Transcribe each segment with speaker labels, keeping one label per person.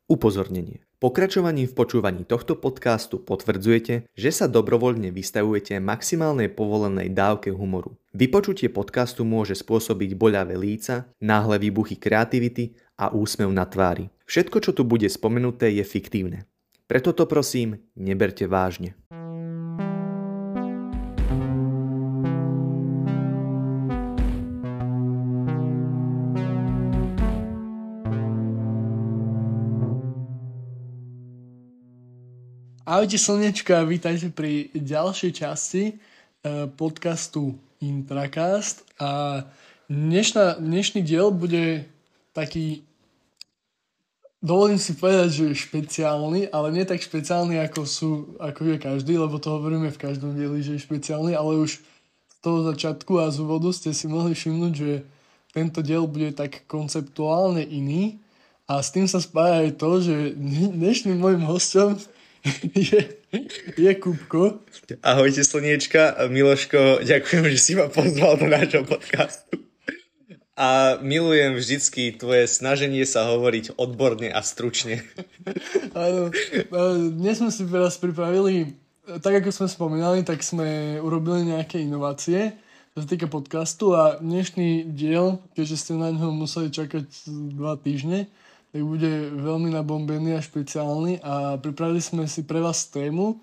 Speaker 1: Upozornenie. Pokračovaním v počúvaní tohto podcastu potvrdzujete, že sa dobrovoľne vystavujete maximálnej povolenej dávke humoru. Vypočutie podcastu môže spôsobiť boľavé líca, náhle výbuchy kreativity a úsmev na tvári. Všetko, čo tu bude spomenuté, je fiktívne. Preto to prosím, neberte vážne.
Speaker 2: Ahojte slnečka, vítajte pri ďalšej časti podcastu Intracast a dnešný diel bude taký, dovolím si povedať, že je špeciálny, ale nie tak špeciálny ako je každý, lebo to hovoríme v každom dieli, že je špeciálny, ale už z toho začiatku a z úvodu ste si mohli všimnúť, že tento diel bude tak konceptuálne iný a s tým sa spája aj to, že dnešným môjim hosťom je Kupko.
Speaker 1: Ahojte slniečka, Miloško, ďakujem, že si ma pozval do nášho podcastu. A milujem vždycky tvoje snaženie sa hovoriť odborne a stručne.
Speaker 2: Áno, dnes sme si teraz pripravili, tak ako sme spomínali, tak sme urobili nejaké inovácie, čo sa týka podcastu a dnešný diel, keďže ste na ňo museli čakať 2 týždne, tak bude veľmi nabombený a špeciálny a pripravili sme si pre vás tému,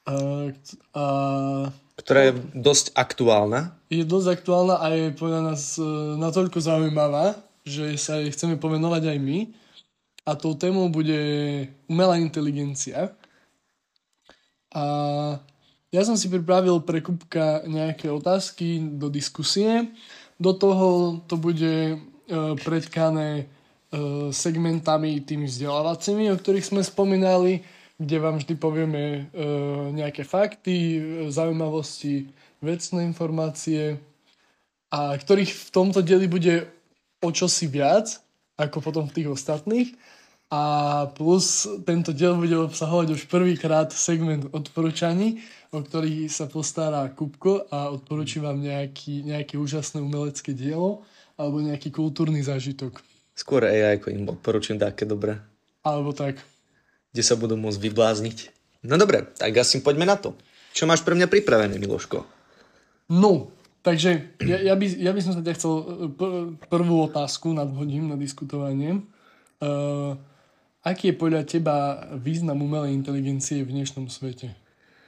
Speaker 1: ktorá je dosť aktuálna.
Speaker 2: Je dosť aktuálna a je podľa nás natoľko zaujímavá, že sa jej chceme pomenovať aj my. A tou témou bude umelá inteligencia. A ja som si pripravil pre Kupka nejaké otázky do diskusie. Do toho to bude predkané segmentami tými vzdelávacími, o ktorých sme spomínali, kde vám vždy povieme nejaké fakty, zaujímavosti, vecné informácie a ktorých v tomto dieli bude o čosi viac ako potom v tých ostatných a plus tento diel bude obsahovať už prvýkrát segment odporúčaní, o ktorý sa postará Kupko a odporúči vám nejaké úžasné umelecké dielo alebo nejaký kultúrny zážitok.
Speaker 1: Skôr AI, ako im odporúčam také dobré.
Speaker 2: Alebo tak.
Speaker 1: Kde sa budú môcť vyblázniť. No dobre, tak asi poďme na to. Čo máš pre mňa pripravené, Miloško?
Speaker 2: No, takže ja by som sa ťa chcel prvú otázku nadhodím na diskutovanie. Aký je podľa teba význam umelej inteligencie v dnešnom svete?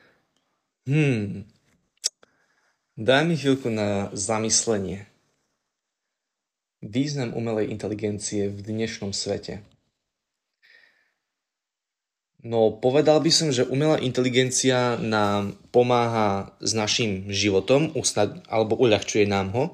Speaker 1: Daj mi chvíľku na zamyslenie. Význam umelej inteligencie v dnešnom svete. No, povedal by som, že umelá inteligencia nám pomáha s našim životom, alebo uľahčuje nám ho.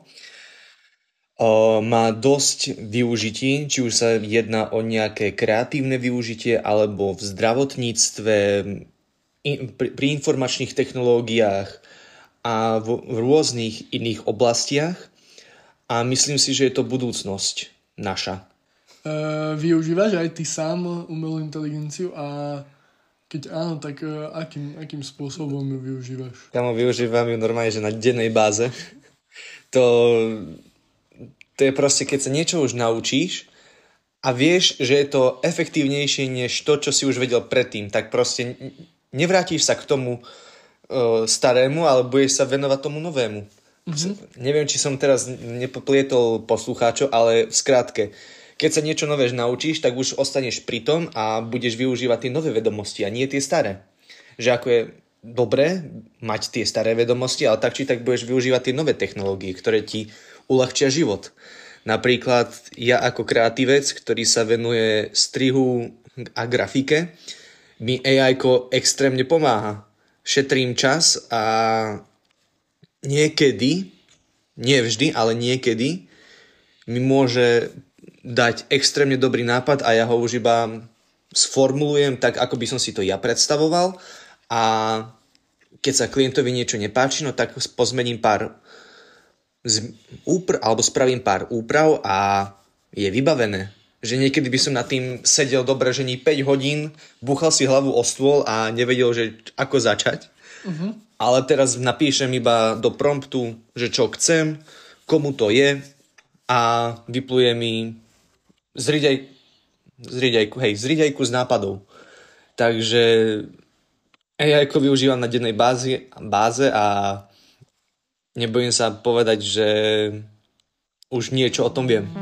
Speaker 1: Má dosť využití, či už sa jedná o nejaké kreatívne využitie, alebo v zdravotníctve, pri informačných technológiách a v rôznych iných oblastiach. A myslím si, že je to budúcnosť naša.
Speaker 2: Využívaš aj ty sám umelú inteligenciu a keď áno, tak akým spôsobom ju využívaš?
Speaker 1: Ja využívam ju normálne, že na dennej báze. To je proste, keď sa niečo už naučíš a vieš, že je to efektívnejšie než to, čo si už vedel predtým, tak proste nevrátiš sa k tomu starému, ale budeš sa venovať tomu novému. Neviem, či som teraz nepoplietol poslucháčov, ale v skratke, keď sa niečo nové naučíš, tak už ostaneš pri tom a budeš využívať tie nové vedomosti a nie tie staré. Že ako je dobré mať tie staré vedomosti, ale tak či tak budeš využívať tie nové technológie, ktoré ti uľahčia život. Napríklad ja ako kreatívec, ktorý sa venuje strihu a grafike, mi AI-ko extrémne pomáha. Šetrím čas a niekedy, nie vždy, ale niekedy mi môže dať extrémne dobrý nápad a ja ho už iba sformulujem tak, ako by som si to ja predstavoval a keď sa klientovi niečo nepáči, no tak pozmením spravím pár úprav a je vybavené. Že niekedy by som nad tým sedel dobre, že 5 hodín, búchal si hlavu o stôl a nevedel, že ako začať. Ale teraz napíšem iba do promptu, že čo chcem, komu to je a vypluje mi zriť aj z riďajku z nápadov. Takže AI ako využívam na dennej báze a nebojím sa povedať, že už niečo o tom viem.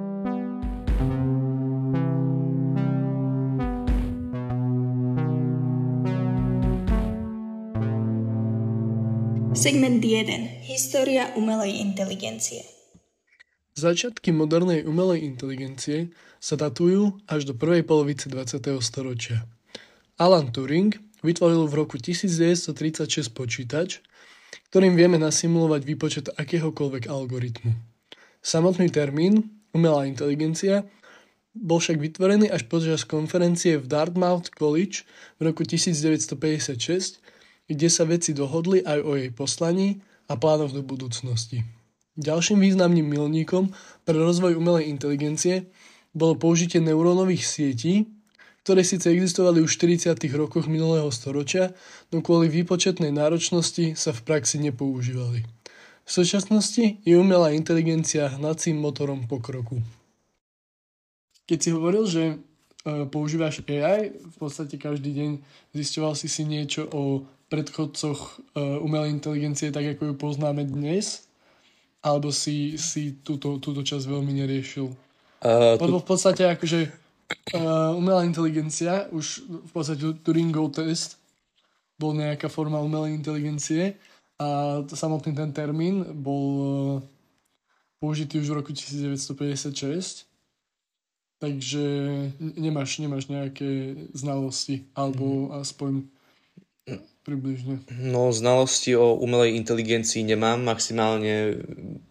Speaker 3: Segment 1. História umelej inteligencie.
Speaker 2: Začiatky modernej umelej inteligencie sa datujú až do prvej polovice 20. storočia. Alan Turing vytvoril v roku 1936 počítač, ktorým vieme nasimulovať výpočet akéhokoľvek algoritmu. Samotný termín umelá inteligencia bol však vytvorený až počas konferencie v Dartmouth College v roku 1956, kde sa vedci dohodli aj o jej poslaní a plánoch do budúcnosti. Ďalším významným milníkom pre rozvoj umelej inteligencie bolo použitie neurónových sietí, ktoré síce existovali už v 40. rokoch minulého storočia, no kvôli výpočetnej náročnosti sa v praxi nepoužívali. V súčasnosti je umelá inteligencia hnacím motorom pokroku. Keď si hovoril, že používaš AI, v podstate každý deň zisťoval si niečo o predchodcoch umelej inteligencie, tak ako ju poznáme dnes, alebo si túto časť veľmi neriešil? Lebo v podstate akože umelá inteligencia, už v podstate Turingov test bol nejaká forma umelej inteligencie a samotný ten termín bol použitý už v roku 1956. Takže nemáš nejaké znalosti, alebo aspoň približne.
Speaker 1: No, znalosti o umelej inteligencii nemám, maximálne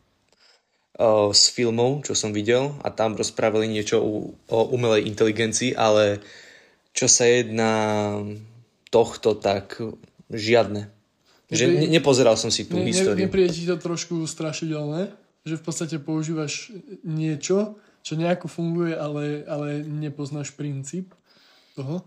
Speaker 1: z filmov, čo som videl, a tam rozprávali niečo o umelej inteligencii, ale čo sa jedná tohto, tak žiadne. Že nepozeral som si tú históriu.
Speaker 2: Nepríde ti to trošku strašidelné? Že v podstate používaš niečo, čo nejako funguje, ale nepoznáš princíp toho?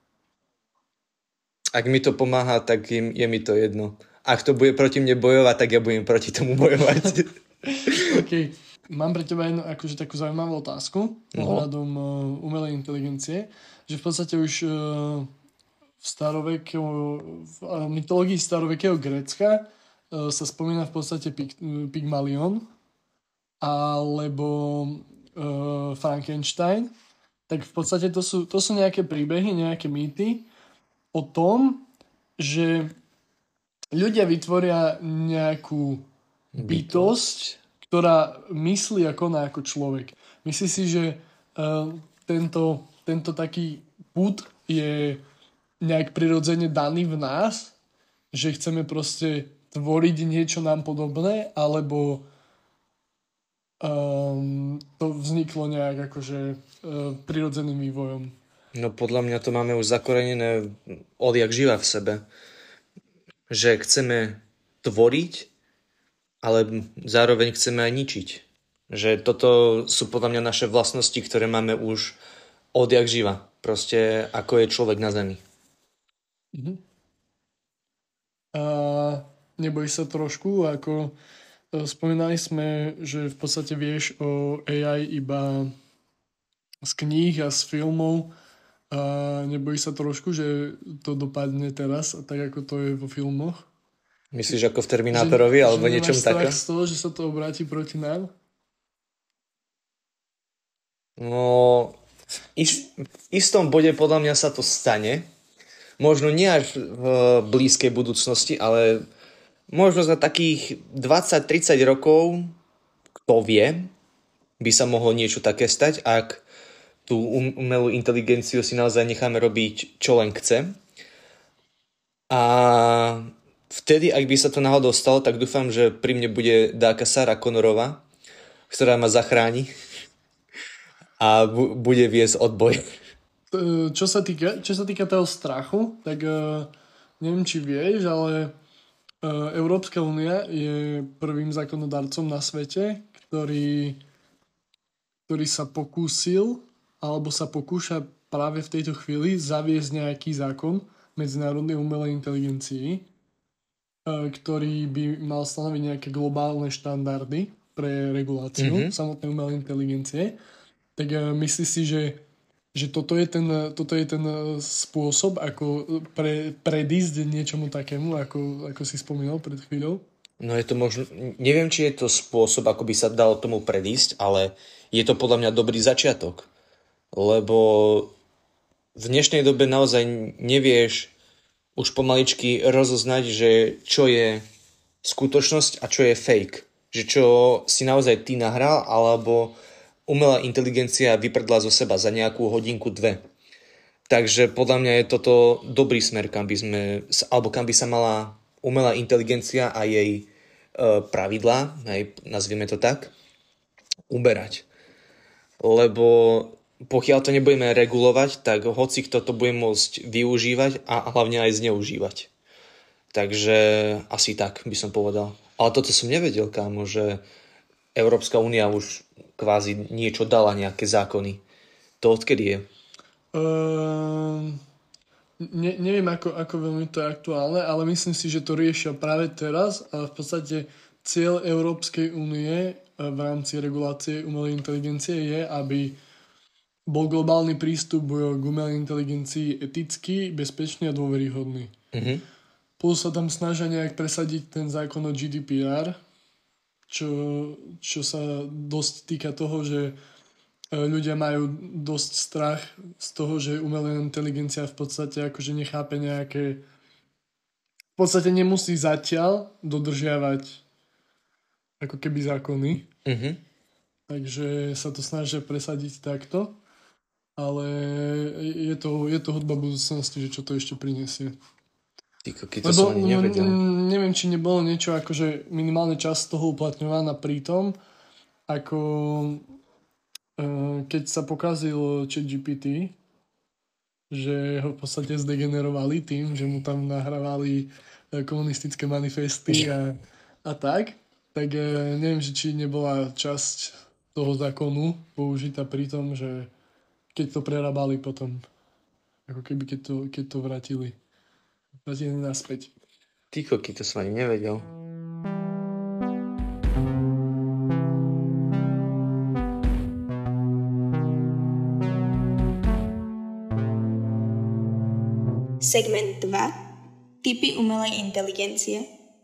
Speaker 1: Ak mi to pomáha, tak je mi to jedno. Ak to bude proti mne bojovať, tak ja budem proti tomu bojovať.
Speaker 2: OK. Mám pre teba jednu akože takú zaujímavú otázku ohľadom umelej inteligencie, že v podstate už v mytológii starovekého Grécka sa spomína v podstate Pygmalion alebo Frankenstein, tak v podstate to sú nejaké príbehy, nejaké mýty o tom, že ľudia vytvoria nejakú bytosť, ktorá myslí a koná ako človek. Myslí si, že tento taký pud je nejak prirodzene daný v nás, že chceme proste tvoriť niečo nám podobné, alebo to vzniklo nejak akože prirodzeným vývojom.
Speaker 1: No podľa mňa to máme už zakorenené odjak živa v sebe. Že chceme tvoriť, ale zároveň chceme aj ničiť. Že toto sú podľa mňa naše vlastnosti, ktoré máme už odjak živa. Proste ako je človek na zemi.
Speaker 2: A nebojíš sa trošku, ako spomínali sme, že v podstate vieš o AI iba z kníh a z filmov. A nebojíš sa trošku, že to dopadne teraz, tak ako to je vo filmoch?
Speaker 1: Myslíš ako v Terminátorovi alebo niečom takom?
Speaker 2: Že nemáš strach z toho, že sa to obráti proti nám?
Speaker 1: No, v istom bode podľa mňa sa to stane. Možno nie až v blízkej budúcnosti, ale možno za takých 20-30 rokov, kto vie, by sa mohlo niečo také stať, ak tú umelú inteligenciu si naozaj necháme robiť, čo len chce. A vtedy, ak by sa to náhodou stalo, tak dúfam, že pri mne bude dáka Sarah Connorová, ktorá ma zachráni a bude viesť odboj.
Speaker 2: Čo sa týka toho strachu, tak neviem, či vieš, ale Európska únia je prvým zákonodarcom na svete, ktorý sa pokúsil alebo sa pokúša práve v tejto chvíli zaviesť nejaký zákon medzinárodnej umelej inteligencii, ktorý by mal stanoviť nejaké globálne štandardy pre reguláciu samotnej umelej inteligencie. Tak myslíš si, že že toto je ten spôsob, ako predísť niečomu takému, ako si spomínal pred chvíľou?
Speaker 1: No je to možno, neviem, či je to spôsob, ako by sa dalo tomu predísť, ale je to podľa mňa dobrý začiatok. Lebo v dnešnej dobe naozaj nevieš už pomaličky rozoznať, že čo je skutočnosť a čo je fake. Že čo si naozaj ty nahral, alebo umelá inteligencia vyprdla zo seba za nejakú hodinku, dve. Takže podľa mňa je toto dobrý smer, kam by sa mala umelá inteligencia a jej pravidlá, nazvieme to tak, uberať. Lebo pokiaľ to nebudeme regulovať, tak hoci kto to bude môcť využívať a hlavne aj zneužívať. Takže asi tak by som povedal. Ale toto som nevedel, kámo, že Európska únia už kvázi niečo dala, nejaké zákony. To odkedy je?
Speaker 2: Neviem, ako veľmi to je aktuálne, ale myslím si, že to riešia práve teraz a v podstate cieľ Európskej únie v rámci regulácie umelej inteligencie je, aby bol globálny prístup k umelej inteligencii etický, bezpečný a dôveryhodný. Mhm. Plus sa tam snažia nejak presadiť ten zákon o GDPR, čo sa dosť týka toho, že ľudia majú dosť strach z toho, že umelá inteligencia v podstate akože nechápe nejaké... V podstate nemusí zatiaľ dodržiavať ako keby zákony. Mm-hmm. Takže sa to snažia presadiť takto. Ale je to hudba budúcnosti, že čo to ešte prinesie.
Speaker 1: To som ani nevedel.
Speaker 2: Neviem, či nebolo niečo akože minimálne čas toho uplatňovaná pri tom, ako keď sa pokazil ChatGPT, že ho v podstate zdegenerovali tým, že mu tam nahrávali komunistické manifesty a tak neviem, či nebola časť toho zákonu použitá pri tom, že keď to prerábali potom, ako keby keď to vrátili naspäť.
Speaker 1: Ty koky, to som ani nevedel.
Speaker 3: Segment 2. Typy umelej inteligencie.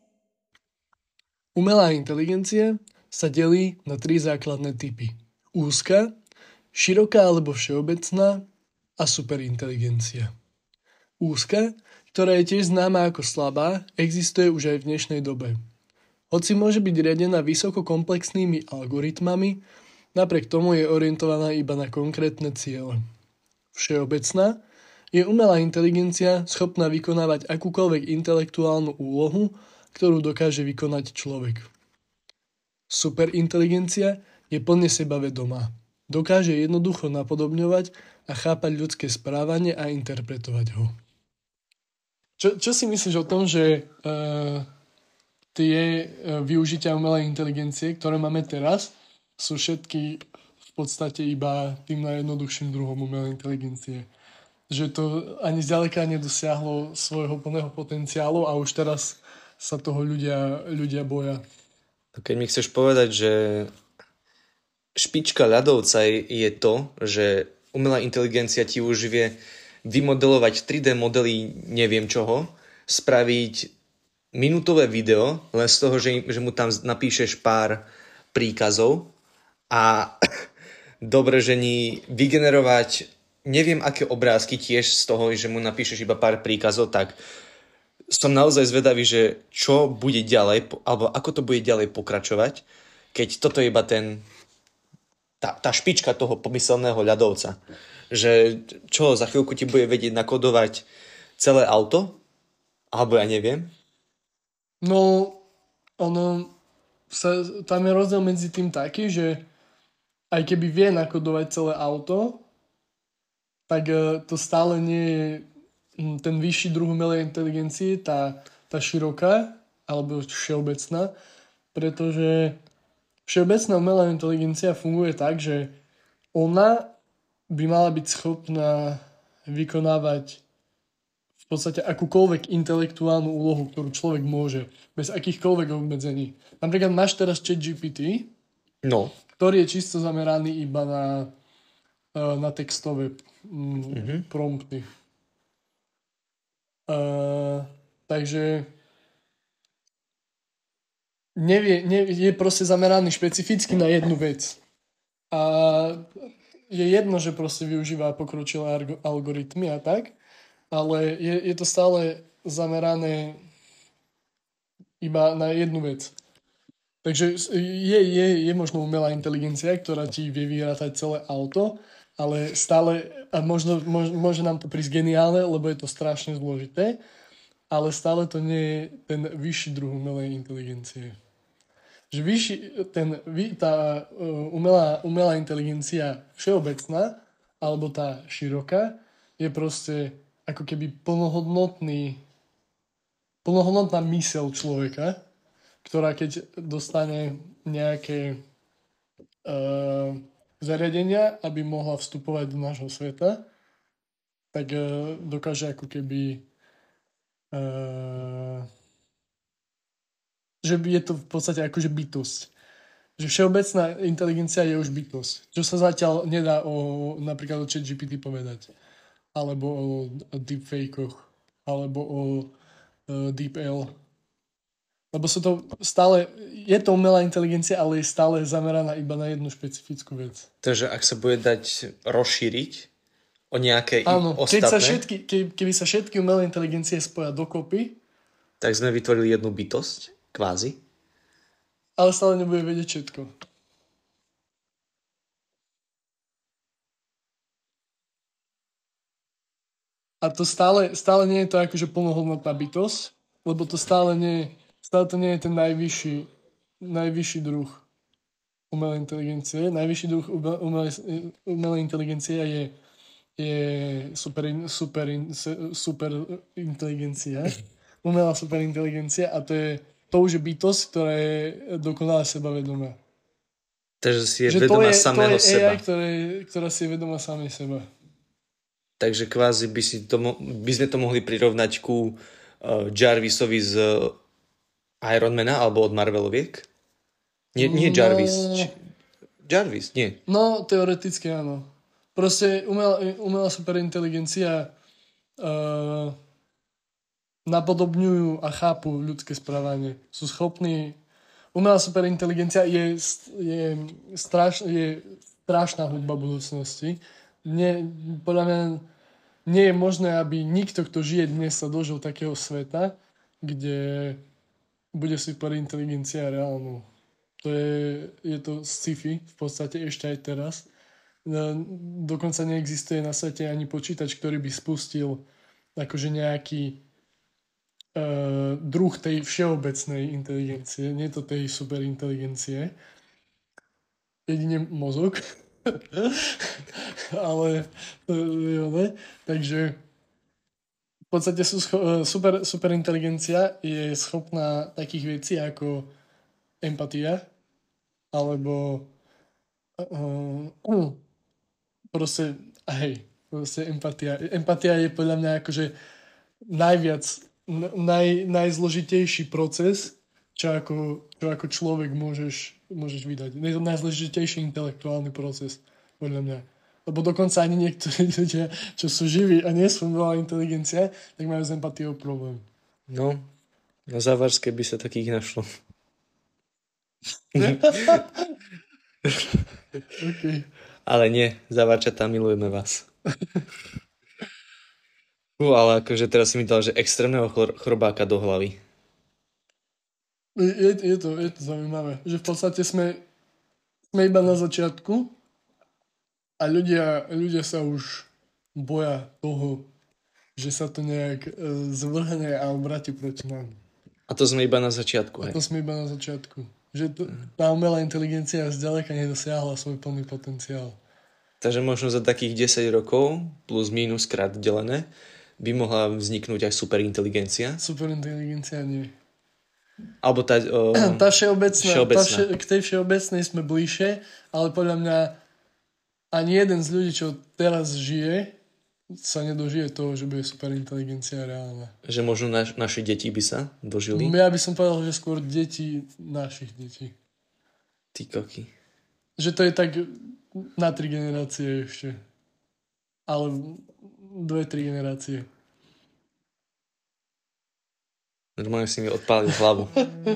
Speaker 2: Umelá inteligencia sa delí na 3 základné typy. Úzka, široká alebo všeobecná a superinteligencia. Úzka, ktorá je tiež známa ako slabá, existuje už aj v dnešnej dobe. Hoci môže byť riadená vysoko komplexnými algoritmami, napriek tomu je orientovaná iba na konkrétne ciele. Všeobecná je umelá inteligencia schopná vykonávať akúkoľvek intelektuálnu úlohu, ktorú dokáže vykonať človek. Superinteligencia je plne sebavedomá. Dokáže jednoducho napodobňovať a chápať ľudské správanie a interpretovať ho. Čo si myslíš o tom, že tie využitia umelej inteligencie, ktoré máme teraz, sú všetky v podstate iba tým najjednoduchším druhom umelej inteligencie? Že to ani zďaleka nedosiahlo svojho plného potenciálu a už teraz sa toho ľudia boja.
Speaker 1: Keď mi chceš povedať, že špička ľadovca je to, že umelá inteligencia ti už vie vymodelovať 3D modely neviem čoho, spraviť minútové video len z toho, že mu tam napíšeš pár príkazov a dobre, že vygenerovať neviem aké obrázky tiež z toho, že mu napíšeš iba pár príkazov, tak som naozaj zvedavý, že čo bude ďalej, alebo ako to bude ďalej pokračovať, keď toto je iba tá špička toho pomyselného ľadovca. Že čo, za chvíľku ti bude vedieť nakodovať celé auto? Alebo ja neviem.
Speaker 2: No, tam je rozdiel medzi tým taký, že aj keby vie nakodovať celé auto, tak to stále nie je ten vyšší druh umelej inteligencie, tá široká, alebo všeobecná, pretože všeobecná umelá inteligencia funguje tak, že ona by mala byť schopná vykonávať v podstate akúkoľvek intelektuálnu úlohu, ktorú človek môže, bez akýchkoľvek obmedzení. Napríklad máš teraz ChatGPT, ktorý je čisto zameraný iba na textové prompty. Takže je proste zameraný špecificky na jednu vec. A je jedno, že proste využíva pokročilé algoritmy a tak, ale je to stále zamerané iba na jednu vec. Takže je možno umelá inteligencia, ktorá ti vie vyrátať celé auto, ale stále, a môže nám to prísť geniálne, lebo je to strašne zložité, ale stále to nie je ten vyšší druh umelej inteligencie. Že tá umelá inteligencia všeobecná, alebo tá široká, je proste ako keby plnohodnotná myseľ človeka, ktorá keď dostane nejaké zariadenia, aby mohla vstupovať do nášho sveta, tak dokáže ako keby že je to v podstate akože bytosť. Že všeobecná inteligencia je už bytosť. Čo sa zatiaľ nedá napríklad o ChatGPT povedať. Alebo o deepfakeoch. Alebo o DeepL. Lebo sú to stále, je to umelá inteligencia, ale je stále zameraná iba na jednu špecifickú vec.
Speaker 1: Takže ak sa bude dať rozšíriť o nejaké ostatné...
Speaker 2: Keby sa všetky umelé inteligencie spoja dokopy,
Speaker 1: tak sme vytvorili jednu bytosť, kvázi.
Speaker 2: Ale stále nebude vedieť všetko. A to stále nie je to akože plnohodnotná bytosť, lebo to stále to nie je ten najvyšší druh umelej inteligencie. Najvyšší druh umelej inteligencie je super inteligencia. Umelá superinteligencia a to už je bytosť, ktorá je dokonale sebavedomá.
Speaker 1: Takže si je vedomá samého seba.
Speaker 2: To je AI, ktorá si je vedomá samej seba.
Speaker 1: Takže kvázi by sme to mohli prirovnať ku Jarvisovi z Ironmana alebo od Marveloviek? Nie Jarvis. Jarvis, nie.
Speaker 2: No, teoreticky áno. Proste umelá superinteligencia napodobňujú a chápu ľudské správanie. Sú schopní... Umelá superinteligencia je strašná hudba budúcnosti. Podľa mňa nie je možné, aby nikto, kto žije dnes, sa dožil takého sveta, kde bude superinteligencia reálnou. Je to sci-fi v podstate ešte aj teraz. Dokonca neexistuje na svete ani počítač, ktorý by spustil akože nejaký druh tej všeobecnej inteligencie, nie to tej superinteligencie. Jedine mozog. Ale takže v podstate superinteligencia je schopná takých vecí ako empatia alebo proste empatia. Empatia je podľa mňa akože najzložitejší proces, čo ako človek môžeš vydať. Je to najzložitejší intelektuálny proces, podľa mňa. Lebo dokonca ani niektorí ľudia, čo sú živí a nie sú umelá inteligencia, tak majú s empatiou problém.
Speaker 1: No, na Závarskej by sa takých našlo.
Speaker 2: Okay.
Speaker 1: Ale nie, Závarčatá, milujeme vás. Ale akože teraz si mi dal, že extrémneho chrobáka do hlavy.
Speaker 2: Je to zaujímavé, že v podstate sme iba na začiatku a ľudia sa už boja toho, že sa to nejak zvrhne a obráti proti nám.
Speaker 1: A to sme iba na začiatku.
Speaker 2: A to sme iba na začiatku. Že tá umelá inteligencia zďaleka nedosiahla svoj plný potenciál.
Speaker 1: Takže možno za takých 10 rokov plus minus krát delené by mohla vzniknúť aj superinteligencia.
Speaker 2: Superinteligencia nie.
Speaker 1: Alebo tá
Speaker 2: všeobecná. K tej všeobecnej sme bližšie, ale podľa mňa ani jeden z ľudí, čo teraz žije, sa nedožije toho, že bude superinteligencia reálna.
Speaker 1: Že možno naši deti by sa dožili?
Speaker 2: Ja by som povedal, že skôr deti našich detí.
Speaker 1: Ty koky.
Speaker 2: Že to je tak na 3 generácie ešte. ale 2-3 generácie.
Speaker 1: Normálne si mi odpálil hlavu.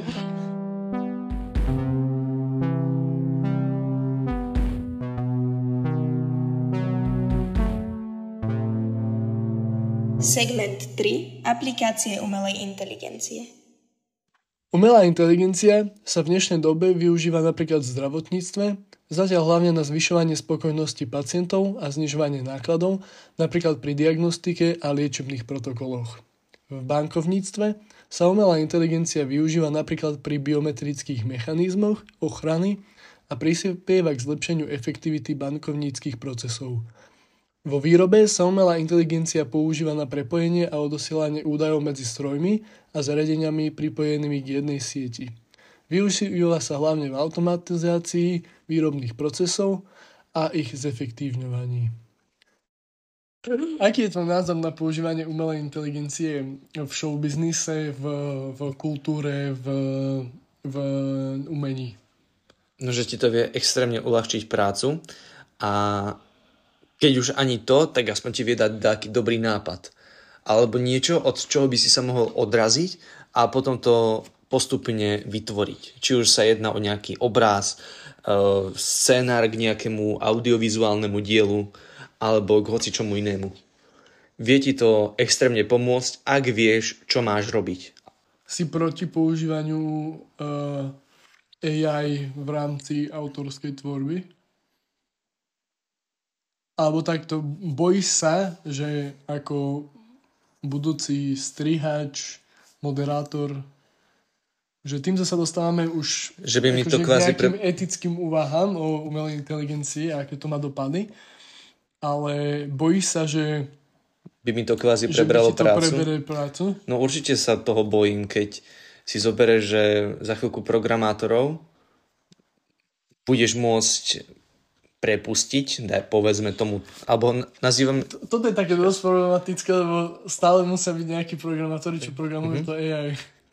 Speaker 3: Segment 3. Aplikácie umelej inteligencie.
Speaker 2: Umelá inteligencia sa v dnešnej dobe využíva napríklad v zdravotníctve, zatiaľ hlavne na zvyšovanie spokojnosti pacientov a znižovanie nákladov, napríklad pri diagnostike a liečebných protokoloch. V bankovníctve sa umelá inteligencia využíva napríklad pri biometrických mechanizmoch ochrany a prispieva k zlepšeniu efektivity bankovníckych procesov. Vo výrobe sa umelá inteligencia používa na prepojenie a odosielanie údajov medzi strojmi a zariadeniami pripojenými k jednej sieti. Využíva sa hlavne v automatizácii výrobných procesov a ich zefektívňovaní. Aký je tvoj názor na používanie umelej inteligencie v showbiznise, v kultúre, v umení?
Speaker 1: No, že ti to vie extrémne uľahčiť prácu a keď už ani to, tak aspoň ti vie dať taký dobrý nápad. Alebo niečo, od čoho by si sa mohol odraziť a potom to postupne vytvoriť. Či už sa jedná o nejaký obraz, scénár k nejakému audiovizuálnemu dielu alebo k hocičomu inému. Vie ti to extrémne pomôcť, ak vieš, čo máš robiť.
Speaker 2: Si proti používaniu AI v rámci autorskej tvorby? Alebo takto, bojíš sa, že ako budúci strihač, moderátor, že týmto sa dostávame už
Speaker 1: že by mi to
Speaker 2: k nejakým etickým úvahám o umelej inteligencii a aké to má dopady, ale bojíš sa, že
Speaker 1: by mi to kvázi prebralo
Speaker 2: prácu?
Speaker 1: No určite sa toho bojím, keď si zoberieš, že za chvíľku programátorov budeš môcť prepustiť, povedzme tomu, alebo nazývam...
Speaker 2: Toto je také dosť problematické, lebo stále musia byť nejakí programátori, čo programujú to AI.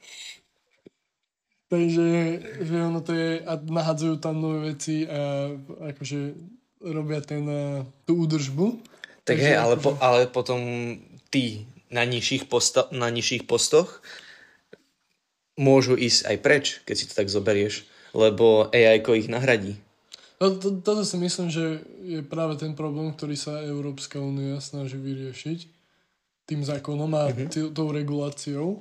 Speaker 2: Takže že ono to je, a nahadzujú tam nové veci a akože robia tú údržbu.
Speaker 1: Tak hej, ale potom tí na nižších postoch môžu ísť aj preč, keď si to tak zoberieš, lebo AI-ko ich nahradí.
Speaker 2: No, toto si myslím, že je práve ten problém, ktorý sa Európska únia snaží vyriešiť tým zákonom a tou reguláciou,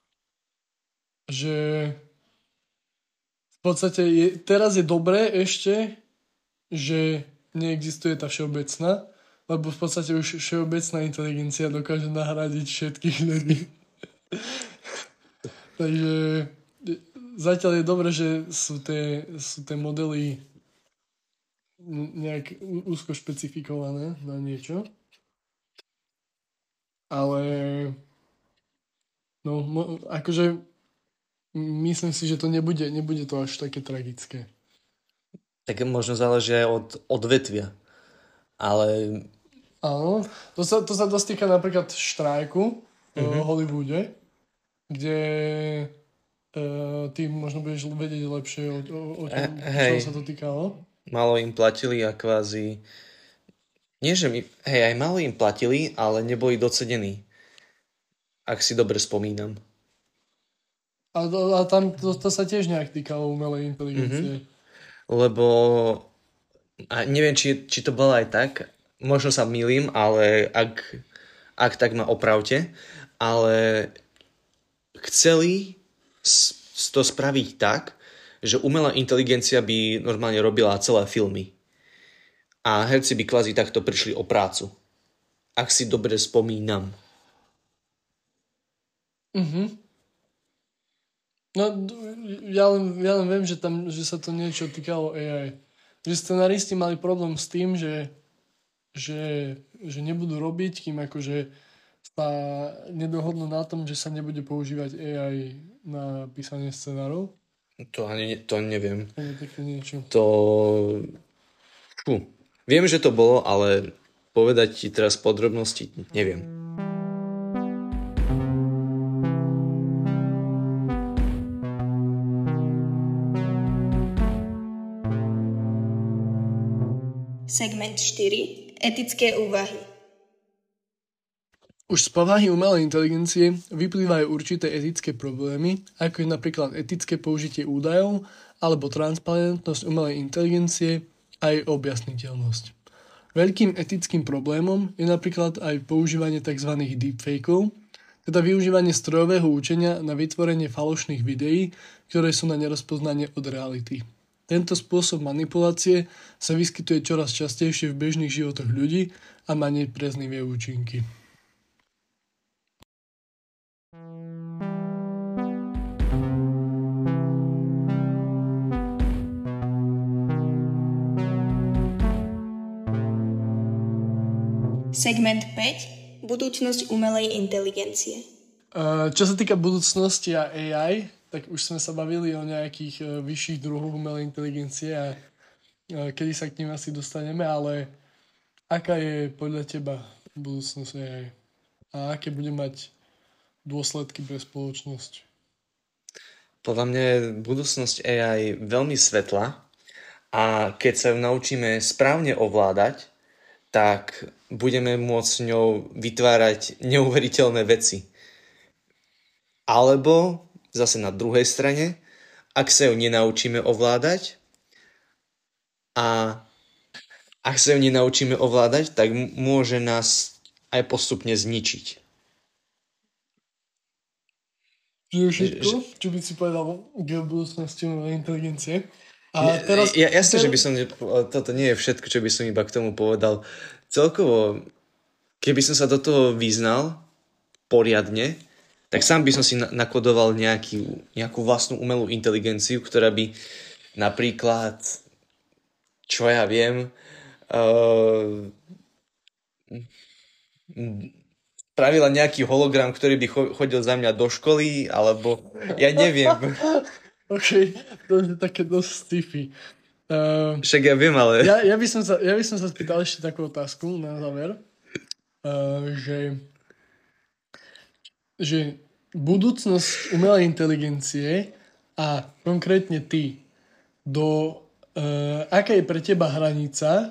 Speaker 2: že v podstate teraz je dobré ešte, že neexistuje tá všeobecná, lebo v podstate už všeobecná inteligencia dokáže nahradiť všetkých ľudí. Takže zatiaľ je dobré, že sú tie modely nejak úzko špecifikované na niečo. Ale no, akože myslím si, že to nebude to až také tragické.
Speaker 1: Tak možno záleží aj od odvetvia. Ale...
Speaker 2: Áno, to sa dostýka napríklad štrajku v Hollywoode, kde ty možno budeš vedieť lepšie o tom, čo sa to týkalo.
Speaker 1: Málo im platili a kvázi... Nie, že aj málo im platili, ale neboli docenení. Ak si dobre spomínam.
Speaker 2: A tam to sa tiež nejak týkalo umelej inteligencie.
Speaker 1: Lebo a neviem, či to bolo aj tak. Možno sa mýlim, ale ak tak ma opravte. Ale chceli to spraviť tak, že umelá inteligencia by normálne robila celé filmy. A herci by kvázi takto prišli o prácu. Ak si dobre spomínam.
Speaker 2: No, ja len viem, že že sa to niečo týkalo AI. Že scenaristi mali problém s tým, že nebudú robiť, kým akože sa nedohodnú na tom, že sa nebude používať AI na písanie scenárov.
Speaker 1: To neviem.
Speaker 2: Také niečo.
Speaker 1: Viem, že to bolo, ale povedať ti teraz podrobnosti neviem.
Speaker 3: Segment 4. Etické úvahy.
Speaker 2: Už z povahy umelej inteligencie vyplývajú určité etické problémy, ako je napríklad etické použitie údajov alebo transparentnosť umelej inteligencie a jej objasniteľnosť. Veľkým etickým problémom je napríklad aj používanie tzv. Deepfakeov, teda využívanie strojového učenia na vytvorenie falošných videí, ktoré sú na nerozpoznanie od reality. Tento spôsob manipulácie sa vyskytuje čoraz častejšie v bežných životoch ľudí a má nepriaznivé účinky.
Speaker 3: Segment 5. Budúcnosť umelej inteligencie.
Speaker 2: Čo sa týka budúcnosti a AI, tak už sme sa bavili o nejakých vyšších druhoch umelej inteligencie a kedy sa k nim asi dostaneme, ale aká je podľa teba budúcnosť AI? A aké bude mať dôsledky pre spoločnosť?
Speaker 1: Podľa mňa je budúcnosť AI veľmi svetlá a keď sa ju naučíme správne ovládať, tak budeme môcť s ňou vytvárať neuveriteľné veci. Alebo zase na druhej strane, ak sa ju nenaučíme ovládať a ak sa ju nenaučíme ovládať, tak môže nás aj postupne zničiť.
Speaker 2: To je všetko, čo by si povedal k budúcnosti umelej inteligencie. A teraz,
Speaker 1: Jasne, že by som... Toto nie je všetko, čo by som iba k tomu povedal. Celkovo, keby som sa do toho vyznal poriadne, tak sám by som si nakodoval nejakú vlastnú umelú inteligenciu, ktorá by napríklad, čo ja viem, spravila nejaký hologram, ktorý by chodil za mňa do školy, alebo ja neviem.
Speaker 2: OK, to je také dosť sci-fi.
Speaker 1: Však ja viem, ale...
Speaker 2: Ja by som sa spýtal ešte takú otázku na záver, že budúcnosť umelej inteligencie a konkrétne ty, aká je pre teba hranica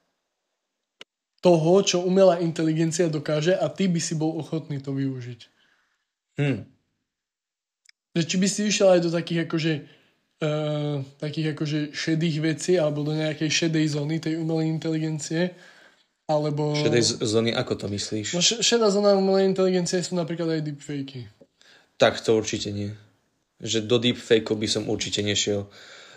Speaker 2: toho, čo umelá inteligencia dokáže a ty by si bol ochotný to využiť? Že či by si išiel aj do takých akože šedých vecí alebo do nejakej šedej zóny tej umelej inteligencie, alebo...
Speaker 1: Šedej zóny, ako to myslíš?
Speaker 2: No šedá zóna umelej inteligencie sú napríklad aj deepfakey.
Speaker 1: Tak to určite nie. Že do deepfakeov by som určite nešiel.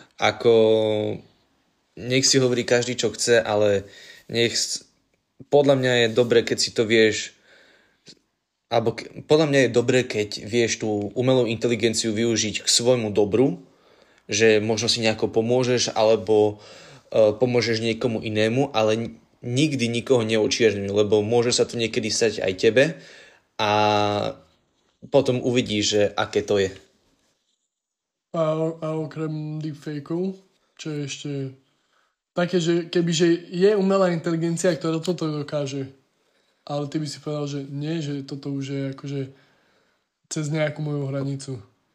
Speaker 1: Nech si hovorí každý, čo chce, ale podľa mňa je dobre, keď si to vieš, alebo podľa mňa je dobre, keď vieš tú umelú inteligenciu využiť k svojmu dobru, že možno si nejako pomôžeš, alebo pomôžeš niekomu inému, ale nikdy nikoho neočierňuj, lebo môže sa to niekedy stať aj tebe a potom uvidíš, že aké to je.
Speaker 2: A okrem deepfakeov, čo je ešte také, že kebyže je umelá inteligencia, ktorá toto dokáže, ale ty by si povedal, že nie, že toto už je akože cez nejakú moju hranicu.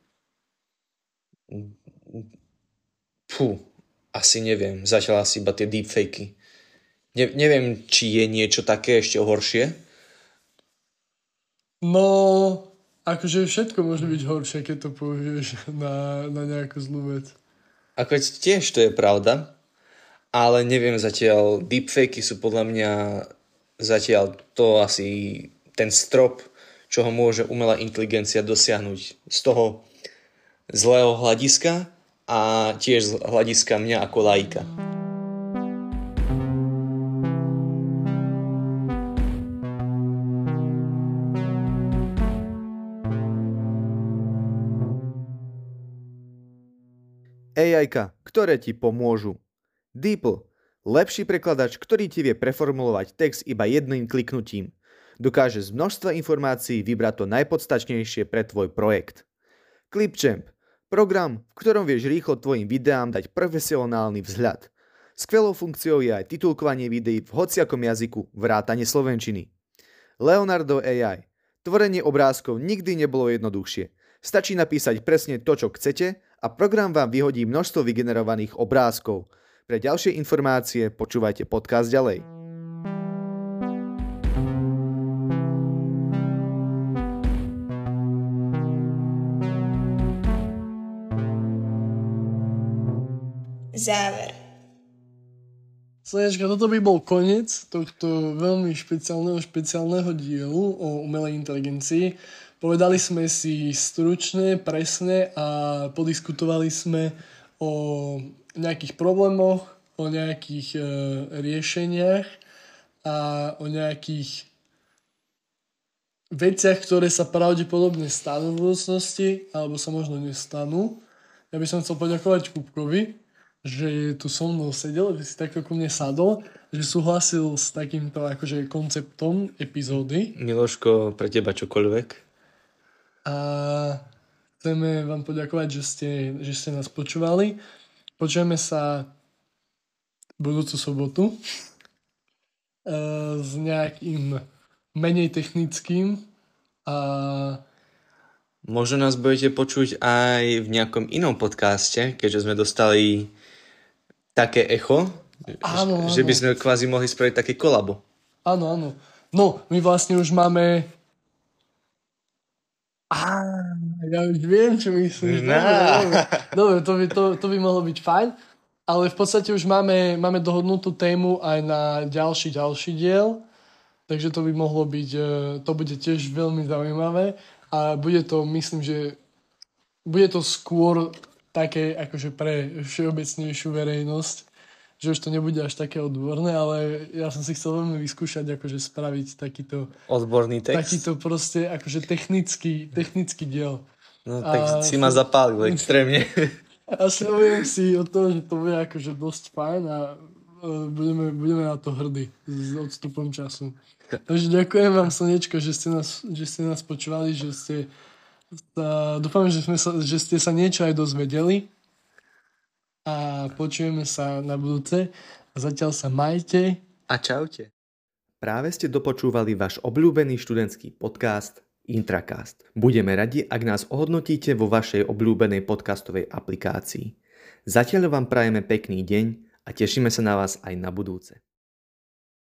Speaker 1: Asi neviem. Zatiaľ asi iba tie deepfakey. Neviem, či je niečo také ešte horšie.
Speaker 2: No, akože všetko môže byť horšie, keď to použiješ na nejakú zlú vec.
Speaker 1: Ako tiež to je pravda, ale neviem zatiaľ. Deepfakey sú podľa mňa zatiaľ to asi ten strop, čo ho môže umelá inteligencia dosiahnuť z toho zlého hľadiska a tiež z hľadiska mňa ako laika.
Speaker 4: AI-ka, ktoré ti pomôžu. DeepL, lepší prekladač, ktorý ti vie preformulovať text iba jedným kliknutím. Dokáže z množstva informácií vybrať to najpodstatnejšie pre tvoj projekt. Clipchamp, program, v ktorom vieš rýchlo tvojim videám dať profesionálny vzhľad. Skvelou funkciou je aj titulkovanie videí v hociakom jazyku, vrátane slovenčiny. Leonardo AI, tvorenie obrázkov nikdy nebolo jednoduchšie. Stačí napísať presne to, čo chcete a program vám vyhodí množstvo vygenerovaných obrázkov. Pre ďalšie informácie počúvajte podcast ďalej.
Speaker 3: Záver.
Speaker 2: Slnečka, toto by bol koniec tohto veľmi špeciálneho dielu o umelej inteligencii. Povedali sme si stručne, presne a podiskutovali sme o nejakých problémoch, o nejakých riešeniach a o nejakých veciach, ktoré sa pravdepodobne stanú v budúcnosti, alebo sa možno nestanú. Ja by som chcel poďakovať Kupkovi, že tu so mnou sedel, že si takto ku mne sadol, že súhlasil s takýmto akože konceptom epizódy.
Speaker 1: Miloško, pre teba čokoľvek.
Speaker 2: A chceme vám poďakovať, že ste nás počúvali. Počujeme sa budúcu sobotu s nejakým menej technickým a
Speaker 1: možno nás budete počuť aj v nejakom inom podcaste, keďže sme dostali také echo,
Speaker 2: áno.
Speaker 1: že by sme kvázi mohli spraviť také kolabo.
Speaker 2: Áno. No, my vlastne už máme... ja už viem, čo myslíš. Dobre, to by mohlo byť fajn. Ale v podstate už máme dohodnutú tému aj na ďalší diel. Takže to by mohlo byť... To bude tiež veľmi zaujímavé. A bude to, myslím, že... Bude to skôr také akože pre všeobecnejšiu verejnosť, že už to nebude až také odborné, ale ja som si chcel veľmi vyskúšať akože spraviť takýto
Speaker 1: odborný text.
Speaker 2: Takýto proste akože technický diel.
Speaker 1: No tak si ma zapálil extrémne.
Speaker 2: A sľubujem si o to, že to bude akože dosť fajn a budeme na to hrdí s odstupom času. Takže ďakujem vám, Slnečko, že ste nás počúvali, dúfam, že ste sa niečo aj dozvedeli a počujeme sa na budúce. Zatiaľ sa majte.
Speaker 1: A čaute.
Speaker 4: Práve ste dopočúvali váš obľúbený študentský podcast Intracast. Budeme radi, ak nás ohodnotíte vo vašej obľúbenej podcastovej aplikácii. Zatiaľ vám prajeme pekný deň a tešíme sa na vás aj na budúce.